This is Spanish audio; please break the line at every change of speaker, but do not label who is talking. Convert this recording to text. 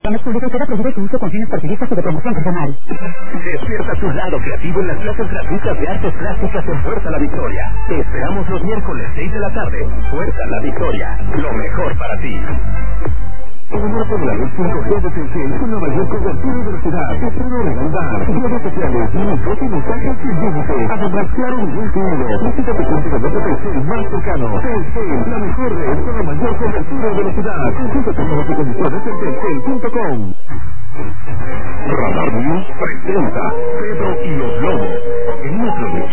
Planes públicos queda prohibido su uso con fines partidistas o de promoción personal.
Despierta tu lado creativo en las clases gratuitas de artes plásticas en Fuerza La Victoria. Te esperamos los miércoles 6 de la tarde. Fuerza La Victoria, lo mejor para ti. El amor por la red 5G de Telcel con la mayor cobertura y velocidad. Estreno legalidad, redes sociales, minutos y mensajes sin límite. Además, claro, ningún código. Visita tu punto de venta Telcel más cercano. Telcel, la mejor red con la mayor cobertura y velocidad. Consulta términos y condiciones en telcel.com. Radar News presenta Pedro y los Lobos. En nuestro